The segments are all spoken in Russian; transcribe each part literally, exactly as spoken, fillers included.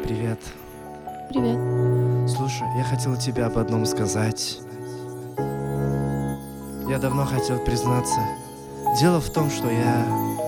Привет. Привет. Слушай, я хотел тебе об одном сказать. Я давно хотел признаться. Дело в том, что я...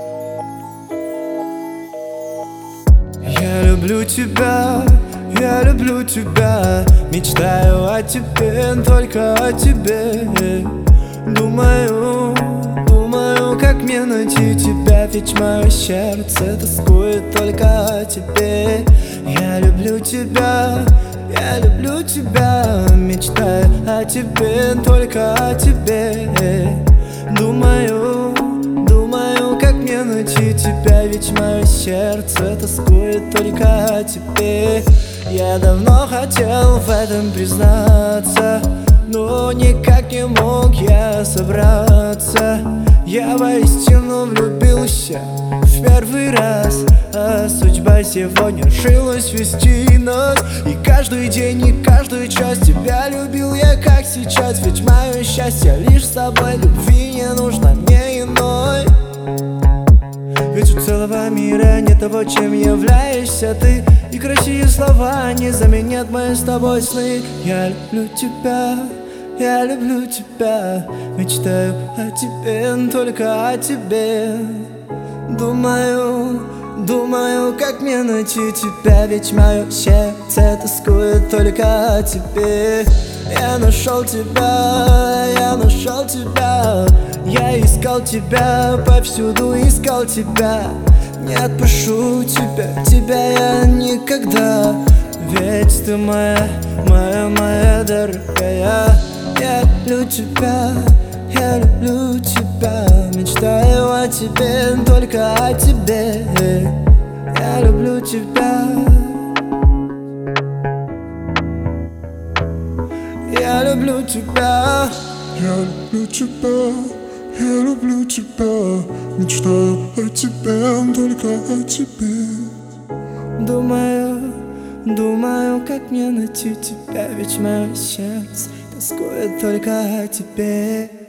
Я люблю тебя, я люблю тебя. Мечтаю о тебе, только о тебе. Думаю, думаю, как мне найти тебя. Ведь мое сердце тоскует только о тебе. Я люблю тебя, я люблю тебя. Мечтаю о тебе, только о тебе. Думаю, думаю, как мне найти тебя. Ведь мое сердце тоскует только о тебе. Я давно хотел в этом признаться, но никак не мог я собраться. Я воистину влюбился в первый раз, а судьба сегодня решилась вести нас. И каждый день, и каждую час тебя любил я, как сейчас. Ведь мое счастье лишь с тобой, любви не нужно мне иной. Ведь у целого мира нет того, чем являешься ты. И красивые слова не заменят мои с тобой сны. Я люблю тебя, я люблю тебя. Мечтаю о тебе, только о тебе. Думаю, думаю, как мне найти тебя. Ведь мое сердце тоскует только о тебе. Я нашел тебя, я нашел тебя. Я искал тебя, повсюду искал тебя. Не отпущу тебя, тебя я никогда. Ведь ты моя, моя, моя дорогая. Я люблю тебя, я люблю тебя. Мечтаю о тебе, только о тебе. Я люблю тебя. Я люблю тебя. Я люблю тебя, я люблю тебя. Мечтаю о тебе, только о тебе. Думаю, думаю, как мне найти тебя. Ведь мое сердце тоскует только о тебе.